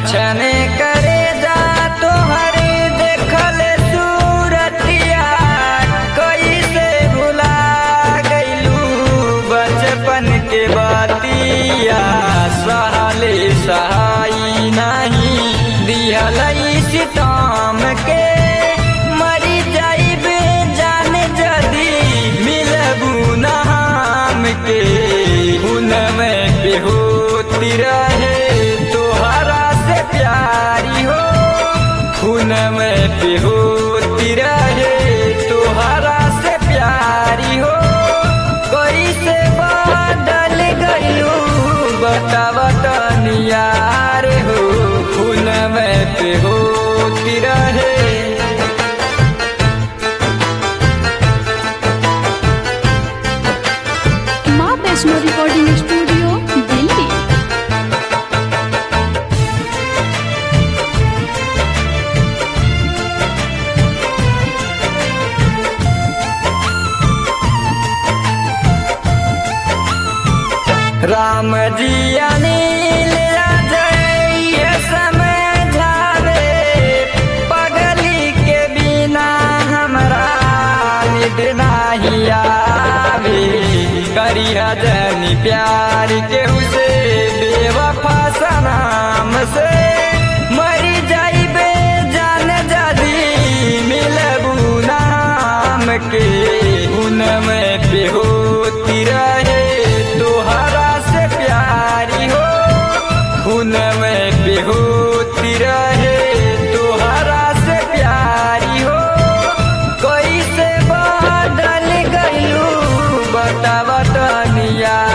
छछने करे जा तोहरे देखल सूरतिया कैसे भुला गइलू बचपन के बातिया सहले सहाई नहीं दिहल सितम के मरी जाइबे जान जदी मिलबू नाम के खून में बेहोती रहे तोहरा से प्यारी हो खून में बेहोती रहे तोहरा से प्यारी हो कैसे बदल गइलू बतावा तनिया रे हो खून में बेहोती रहे। माँ वैष्णो रिकॉर्डिंग स्टूडियो दिल्ली। राम जी अनिल जय समझावे पगली के बिना हमरा निद नाही आवे करिया जनी प्यार केहू से बेवफा सनाम से मरी जाइबे जान जदी मिलबू नाम के खून में बेहोती रहे तोहरा से प्यारी हो खून में बेहोती रहे तोहरा से प्यारी हो कैसे बदल गइलू बतावा तनिया